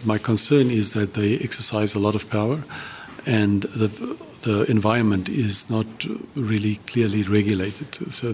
My concern is that they exercise a lot of power, and the environment is not really clearly regulated. So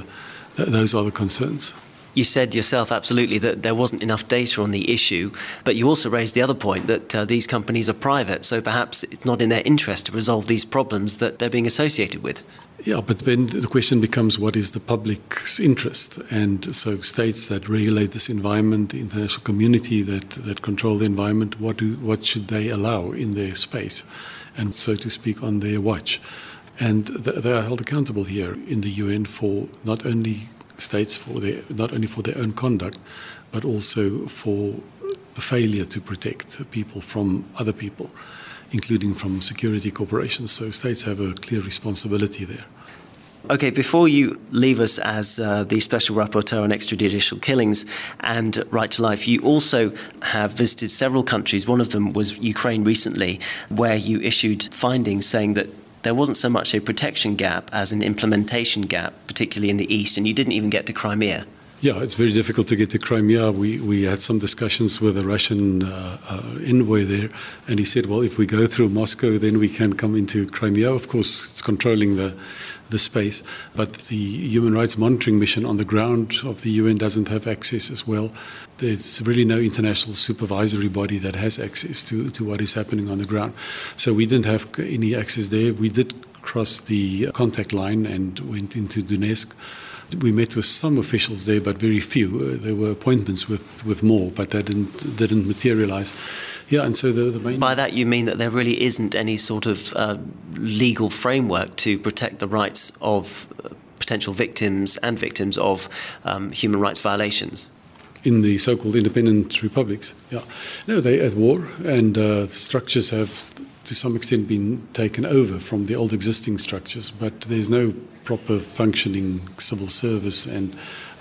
those are the concerns. You said yourself absolutely that there wasn't enough data on the issue, but you also raised the other point that these companies are private, so perhaps it's not in their interest to resolve these problems that they're being associated with. Yeah, but then the question becomes, what is the public's interest? And so states that regulate this environment, the international community that control the environment, what should they allow in their space? And so to speak, on their watch. And they are held accountable here in the UN for not only states not only for their own conduct, but also for the failure to protect people from other people, including from security corporations. So states have a clear responsibility there. Okay, before you leave us as the Special Rapporteur on Extrajudicial Killings and Right to Life, you also have visited several countries. One of them was Ukraine recently, where you issued findings saying that there wasn't so much a protection gap as an implementation gap, particularly in the east, and you didn't even get to Crimea. Yeah, it's very difficult to get to Crimea. We had some discussions with a Russian envoy there, and he said, well, if we go through Moscow, then we can come into Crimea. Of course, it's controlling the space, but the Human Rights Monitoring Mission on the ground of the UN doesn't have access as well. There's really no international supervisory body that has access to what is happening on the ground. So we didn't have any access there. We did cross the contact line and went into Donetsk. We met with some officials there, but very few. There were appointments with more, but that didn't materialize. Yeah, and so the main... By that you mean that there really isn't any sort of legal framework to protect the rights of potential victims and victims of human rights violations? In the so-called independent republics, yeah. No, they're at war, and structures have to some extent been taken over from the old existing structures, but there's no proper functioning civil service and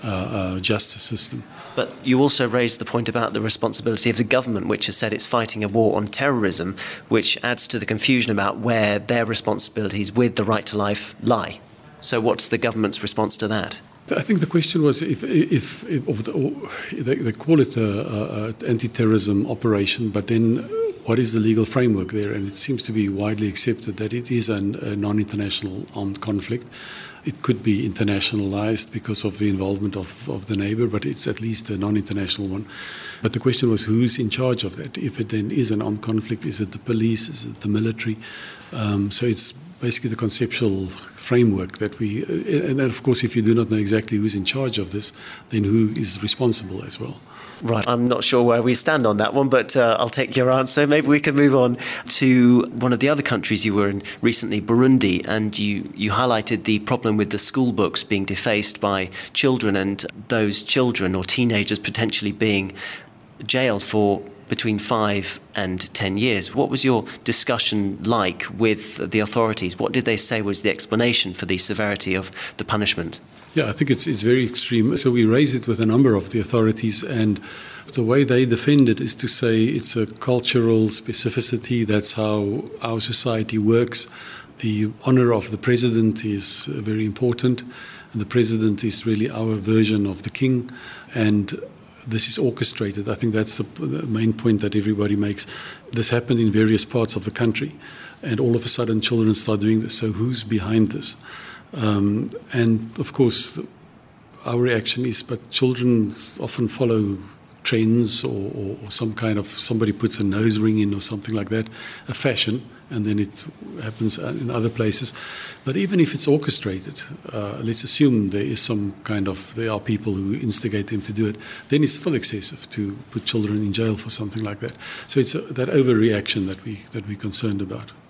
justice system. But you also raised the point about the responsibility of the government, which has said it's fighting a war on terrorism, which adds to the confusion about where their responsibilities with the right to life lie. So what's the government's response to that? I think the question was if they call it an anti-terrorism operation, but then what is the legal framework there? And it seems to be widely accepted that it is a non-international armed conflict. It could be internationalized because of the involvement of the neighbor, but it's at least a non-international one. But the question was, who's in charge of that? If it then is an armed conflict, is it the police? Is it the military? So it's basically the conceptual framework that and of course, if you do not know exactly who's in charge of this, then who is responsible as well. Right, I'm not sure where we stand on that one, but I'll take your answer. Maybe we can move on to one of the other countries you were in recently, Burundi, and you highlighted the problem with the school books being defaced by children, and those children or teenagers potentially being jailed for between 5 and 10 years. What was your discussion like with the authorities? What did they say was the explanation for the severity of the punishment? Yeah, I think it's very extreme. So we raised it with a number of the authorities, and the way they defend it is to say it's a cultural specificity. That's how our society works. The honor of the president is very important, and the president is really our version of the king, and this is orchestrated. I think that's the main point that everybody makes. This happened in various parts of the country, and all of a sudden children start doing this. So who's behind this? And of course, our reaction is, but children often follow trends or some kind of, somebody puts a nose ring in or something like that, a fashion, and then it happens in other places. But even if it's orchestrated, let's assume there are people who instigate them to do it, then it's still excessive to put children in jail for something like that. So it's that overreaction that we're concerned about.